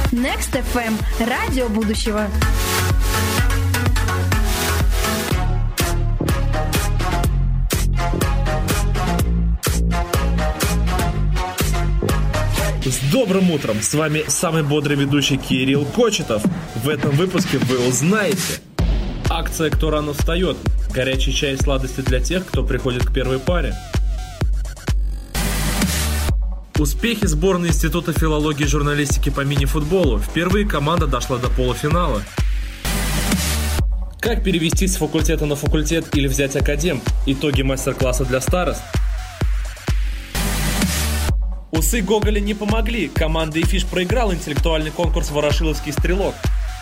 Next FM – радио будущего. С добрым утром! С вами самый бодрый ведущий Кирилл Кочетов. В этом выпуске вы узнаете: акция «Кто рано встает», горячий чай и сладости для тех, кто приходит к первой паре. Успехи сборной Института филологии и журналистики по мини-футболу. Впервые команда дошла до полуфинала. Как перевестись с факультета на факультет или взять академ? Итоги мастер-класса для старост. Усы Гоголя не помогли. Команда «Ифиш» проиграла интеллектуальный конкурс «Ворошиловский стрелок».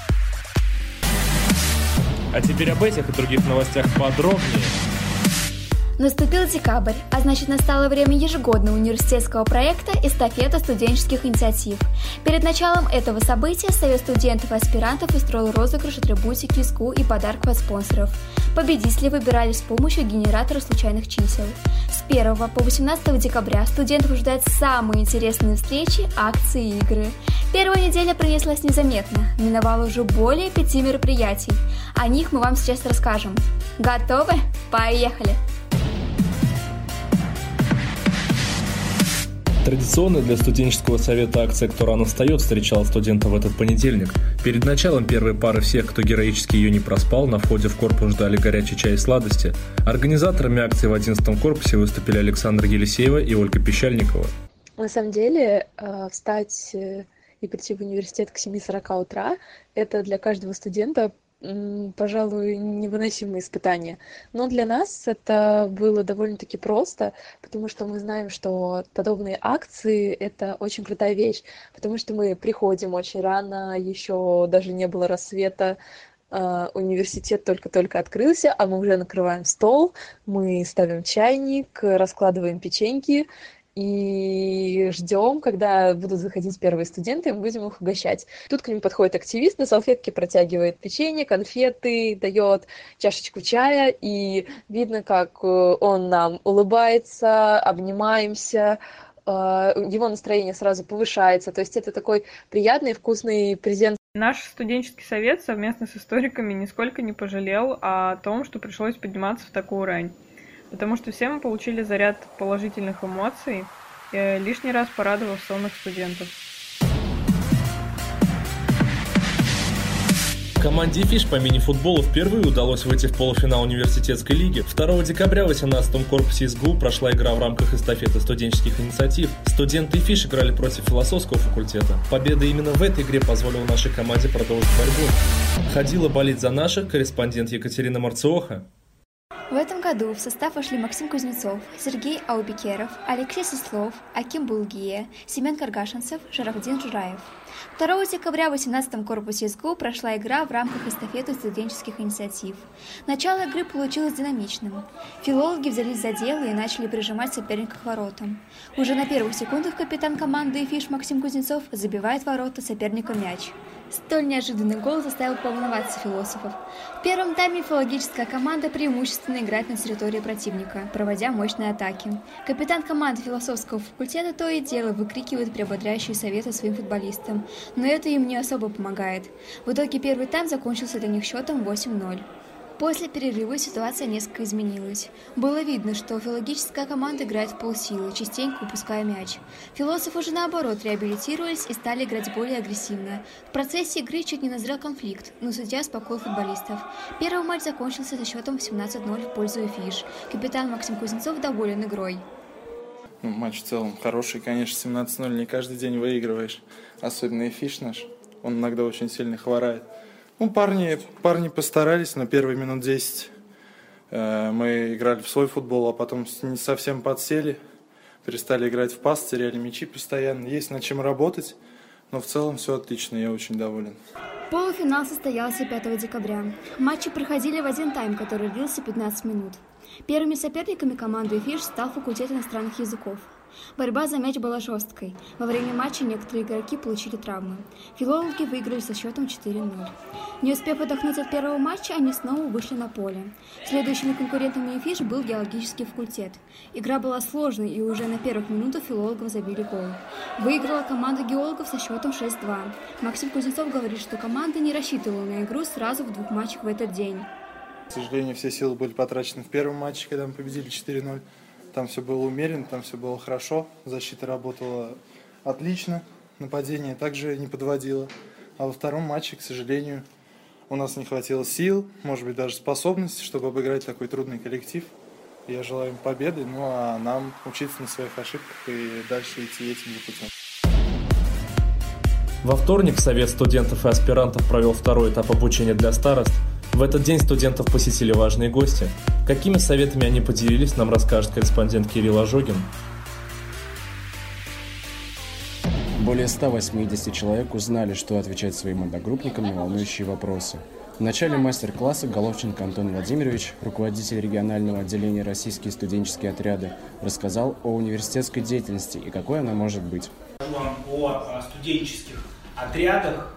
А теперь об этих и других новостях подробнее. Наступил декабрь, а значит настало время ежегодного университетского проекта «Эстафета студенческих инициатив». Перед началом этого события Совет студентов и аспирантов устроил розыгрыш атрибутики, киску и подарков от спонсоров. Победители выбирались с помощью генератора случайных чисел. С 1 по 18 декабря студентов ожидают самые интересные встречи, акции и игры. Первая неделя пронеслась незаметно, миновало уже более 5 мероприятий. О них мы вам сейчас расскажем. Готовы? Поехали! Традиционная для студенческого совета акция «Кто рано встает» встречала студентов в этот понедельник. Перед началом первой пары всех, кто героически ее не проспал, на входе в корпус ждали горячий чай и сладости. Организаторами акции в 11 корпусе выступили Александра Елисеева и Ольга Пещальникова. На самом деле, встать и прийти в университет к 7:40 утра – это для каждого студента, пожалуй, невыносимое испытание. Но для нас это было довольно-таки просто, потому что мы знаем, что подобные акции – это очень крутая вещь, потому что мы приходим очень рано, еще даже не было рассвета, университет только-только открылся, а мы уже накрываем стол, мы ставим чайник, раскладываем печеньки, и ждем, когда будут заходить первые студенты, и мы будем их угощать. Тут к ним подходит активист, на салфетке протягивает печенье, конфеты, дает чашечку чая, и видно, как он нам улыбается, обнимаемся, его настроение сразу повышается. То есть это такой приятный, вкусный презент. Наш студенческий совет совместно с историками нисколько не пожалел о том, что пришлось подниматься в такую рань. Потому что все мы получили заряд положительных эмоций, лишний раз порадовав сонных студентов. Команде «Ифиш» по мини-футболу впервые удалось выйти в полуфинал университетской лиги. 2 декабря в 18-м корпусе СГУ прошла игра в рамках эстафеты студенческих инициатив. Студенты «Ифиш» играли против философского факультета. Победа именно в этой игре позволила нашей команде продолжить борьбу. Ходила болеть за наших корреспондент Екатерина Марциоха. В этом году в состав вошли Максим Кузнецов, Сергей Аубекеров, Алексей Сеслов, Аким Булгие, Семен Каргашинцев, Шарафдин Жураев. 2 декабря в 18-м корпусе СГУ прошла игра в рамках эстафеты студенческих инициатив. Начало игры получилось динамичным. Филологи взялись за дело и начали прижимать соперника к воротам. Уже на первых секундах капитан команды «Ифиш» Максим Кузнецов забивает в ворота соперника мяч. Столь неожиданный гол заставил поволноваться философов. В первом тайме филологическая команда преимущественно играет на территории противника, проводя мощные атаки. Капитан команды философского факультета то и дело выкрикивает приободряющие советы своим футболистам, но это им не особо помогает. В итоге первый тайм закончился для них счетом 8-0. После перерыва ситуация несколько изменилась. Было видно, что филологическая команда играет в полсилы, частенько упуская мяч. Философы же наоборот реабилитировались и стали играть более агрессивно. В процессе игры чуть не назрел конфликт, но судья успокоил футболистов. Первый матч закончился со счетом 17-0 в пользу «Ифиш». Капитан Максим Кузнецов доволен игрой. Матч в целом хороший, конечно, 17-0 не каждый день выигрываешь. Особенно «Ифиш» наш, он иногда очень сильно хворает. Парни постарались, на первые минут 10 мы играли в свой футбол, а потом не совсем подсели, перестали играть в пас, теряли мячи постоянно. Есть над чем работать, но в целом все отлично, я очень доволен. Полуфинал состоялся 5 декабря. Матчи проходили в один тайм, который длился 15 минут. Первыми соперниками команды «Ифиш» стал факультет иностранных языков. Борьба за мяч была жесткой. Во время матча некоторые игроки получили травмы. Филологи выиграли со счетом 4-0. Не успев отдохнуть от первого матча, они снова вышли на поле. Следующими конкурентами Уефиш был геологический факультет. Игра была сложной, и уже на первых минутах филологов забили гол. Выиграла команда геологов со счетом 6-2. Максим Кузнецов говорит, что команда не рассчитывала на игру сразу в 2 матчах в этот день. К сожалению, все силы были потрачены в первом матче, когда мы победили 4-0. Там все было умеренно, там все было хорошо. Защита работала отлично, нападение также не подводило. А во втором матче, к сожалению, у нас не хватило сил, может быть, даже способностей, чтобы обыграть такой трудный коллектив. Я желаю им победы, ну а нам учиться на своих ошибках и дальше идти этим же путем. Во вторник Совет студентов и аспирантов провел второй этап обучения для старост. В этот день студентов посетили важные гости. Какими советами они поделились, нам расскажет корреспондент Кирилл Ожогин. Более 180 человек узнали, что отвечать своим одногруппникам на волнующие вопросы. В начале мастер-класса Головченко Антон Владимирович, руководитель регионального отделения «Российские студенческие отряды», рассказал о университетской деятельности и какой она может быть. Расскажу вам о студенческих отрядах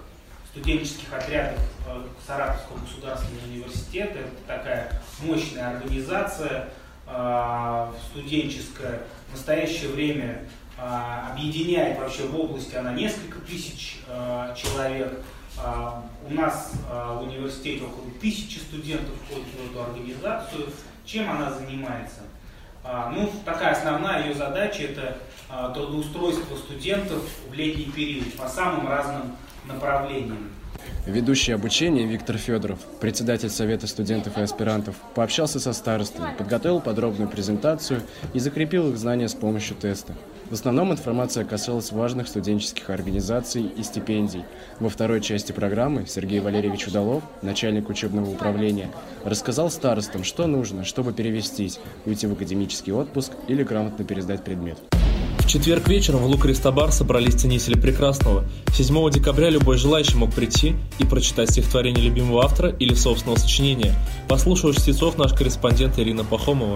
Саратовского государственного университета. Это такая мощная организация студенческая. В настоящее время объединяет вообще в области она несколько тысяч человек. У нас в университете около 1000 студентов входит в эту организацию. Чем она занимается? Такая основная ее задача – это трудоустройство студентов в летний период по самым разным направлениям. Ведущий обучения Виктор Федоров, председатель Совета студентов и аспирантов, пообщался со старостами, подготовил подробную презентацию и закрепил их знания с помощью теста. В основном информация касалась важных студенческих организаций и стипендий. Во второй части программы Сергей Валерьевич Удалов, начальник учебного управления, рассказал старостам, что нужно, чтобы перевестись, уйти в академический отпуск или грамотно пересдать предмет. В четверг вечером в Лук-Рестобар собрались ценители прекрасного. 7 декабря любой желающий мог прийти и прочитать стихотворение любимого автора или собственного сочинения. Послушал чтецов наш корреспондент Ирина Пахомова.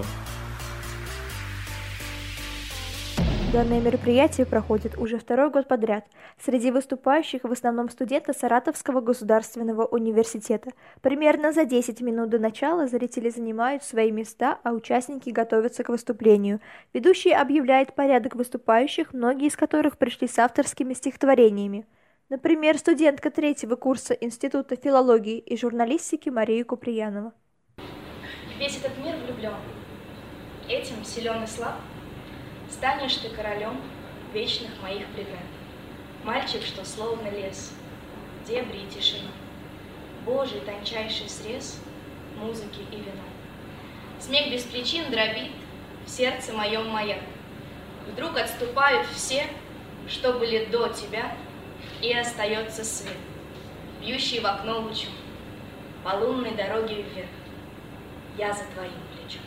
Данное мероприятие проходит уже второй год подряд. Среди выступающих в основном студенты Саратовского государственного университета. Примерно за 10 минут до начала зрители занимают свои места, а участники готовятся к выступлению. Ведущий объявляет порядок выступающих, многие из которых пришли с авторскими стихотворениями. Например, студентка 3-го курса Института филологии и журналистики Мария Куприянова. Весь этот мир влюблен. Этим силен и слаб. Станешь ты королем вечных моих племен. Мальчик, что словно лес, дебри и тишина, Божий тончайший срез музыки и вина. Смех без причин дробит в сердце моем маяк. Вдруг отступают все, что были до тебя, и остается свет, бьющий в окно лучом, по лунной дороге вверх. Я за твоим плечом.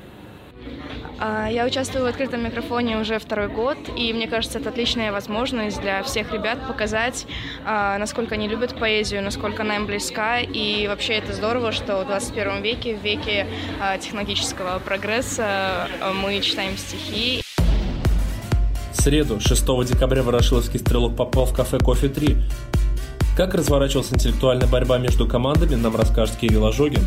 Я участвую в открытом микрофоне уже второй год, и мне кажется, это отличная возможность для всех ребят показать, насколько они любят поэзию, насколько она им близка, и вообще это здорово, что в 21 веке, в веке технологического прогресса, мы читаем стихи. В среду, 6 декабря, ворошиловский стрелок попал в кафе «Кофе 3». Как разворачивалась интеллектуальная борьба между командами, нам расскажет Кирилл Ожогин.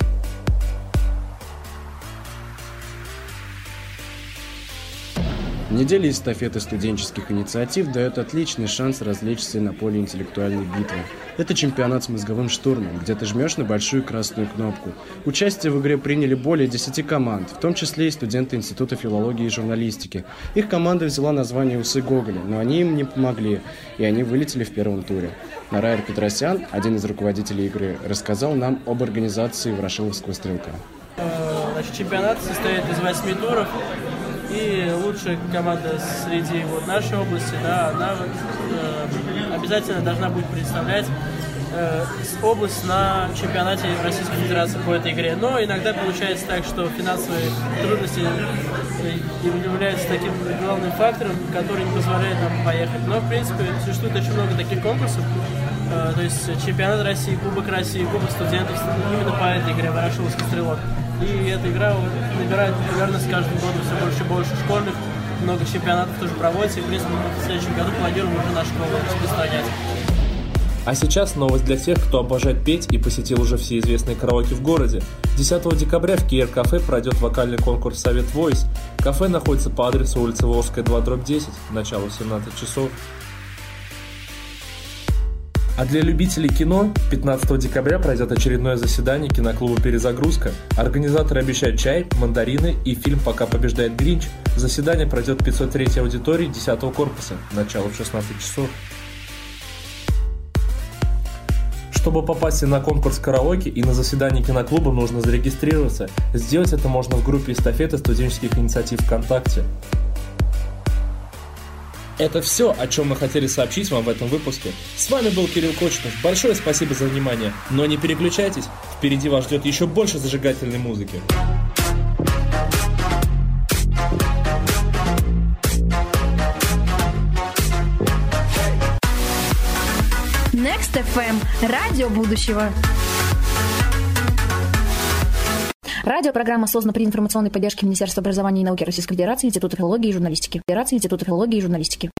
Неделя эстафеты студенческих инициатив дает отличный шанс развлечься на поле интеллектуальной битвы. Это чемпионат с мозговым штурмом, где ты жмешь на большую красную кнопку. Участие в игре приняли более 10 команд, в том числе и студенты Института филологии и журналистики. Их команда взяла название «Усы Гоголя», но они им не помогли, и они вылетели в первом туре. Нарайр Петросян, один из руководителей игры, рассказал нам об организации Ворошиловского стрелка. Чемпионат состоит из 8 туров. И лучшая команда среди нашей области, она обязательно должна будет представлять область на чемпионате Российской Федерации по этой игре. Но иногда получается так, что финансовые трудности являются таким главным фактором, который не позволяет нам поехать. Но, в принципе, существует очень много таких конкурсов. То есть чемпионат России, Кубок России, Кубок студентов именно по этой игре «Ворошиловский стрелок». И эта игра набирает популярность каждым годом все больше и больше. Школьных много чемпионатов тоже проводится, и, в принципе, мы в следующем году планируем уже нашу школу распространять. А сейчас новость для тех, кто обожает петь и посетил уже все известные караоке в городе. 10 декабря в Киер-кафе пройдет вокальный конкурс «Совет Voice». Кафе находится по адресу улица Волжская, 2/10, начало 17 часов. А для любителей кино 15 декабря пройдет очередное заседание киноклуба «Перезагрузка». Организаторы обещают чай, мандарины и фильм «Пока побеждает Гринч». Заседание пройдет в 503-й аудитории 10 корпуса, начало в 16 часов. Чтобы попасть на конкурс караоке и на заседание киноклуба, нужно зарегистрироваться. Сделать это можно в группе эстафеты студенческих инициатив ВКонтакте. Это все, о чем мы хотели сообщить вам в этом выпуске. С вами был Кирилл Кочетов. Большое спасибо за внимание. Но не переключайтесь, впереди вас ждет еще больше зажигательной музыки. Next FM. Радио будущего. Радиопрограмма создана при информационной поддержке Министерства образования и науки Российской Федерации, Института филологии и журналистики.